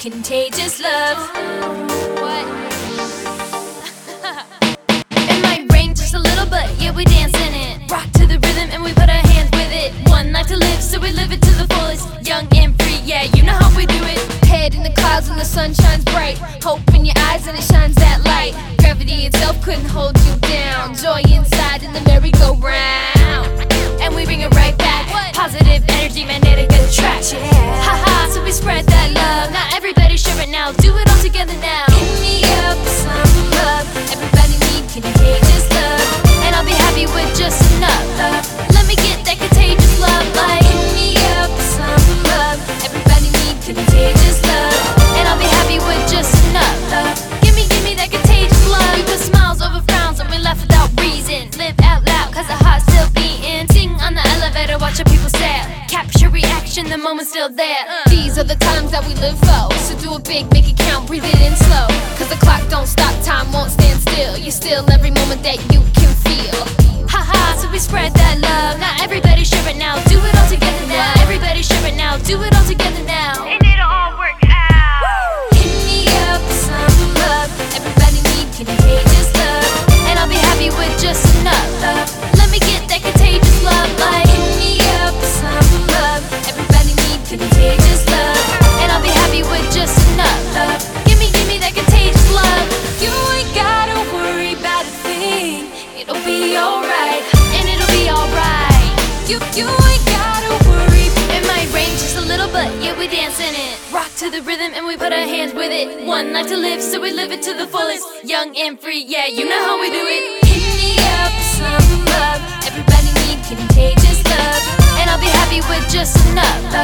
contagious love. What? It might rain just a little, but yeah, we dance in it. Rock to the rhythm and we put our hands with it. One life to live, so we live it to the fullest. Young and free, yeah, you know how we do it. Head in the clouds when the sun shines bright. Hope in your eyes and it shines that light. Gravity itself couldn't hold you down. Joy inside in the merry-go-round. And we bring it right back. Positive energy, magnetic attraction. Haha, so we spread that love. Now everybody share it now. Do it all together now. Hit me up with some love. Everybody need contagious love. And I'll be happy with just enough love. Let me get that contagious love. Like hit me up with some love. Everybody need contagious love. And I'll be happy with just enough love. Give me that contagious love. We put smiles over frowns and we laugh without reason. Live out loud cause the heart's still beating. Sing on the elevator, watch how people stare. Capture reaction, the moment's still there. These are the times that we live for. So do it big, make it count, breathe it in slow. Cause the clock don't stop, time won't stand still. You're still every moment that you can feel. Haha, so we spread that love. Now everybody share it now. Do it all together now. Everybody share it now. Do it all together now. And it'll all work out. Hit me up with some love. Everybody need contagious love. And I'll be happy with just enough love. Let me get that contagious love. Like hit me up with some love. Everybody need contagious love. And I'll be happy with just enough love. Give me that contagious love. You ain't gotta worry about a thing. It'll be alright. And it'll be alright. You ain't gotta worry. It might rain just a little, but yeah, we dance in it. Rock to the rhythm and we put our hands with it. One life to live, so we live it to the fullest. Young and free, yeah, you know how we do it. Hit me up with some love. Everybody need contagious love. And I'll be happy with just enough love.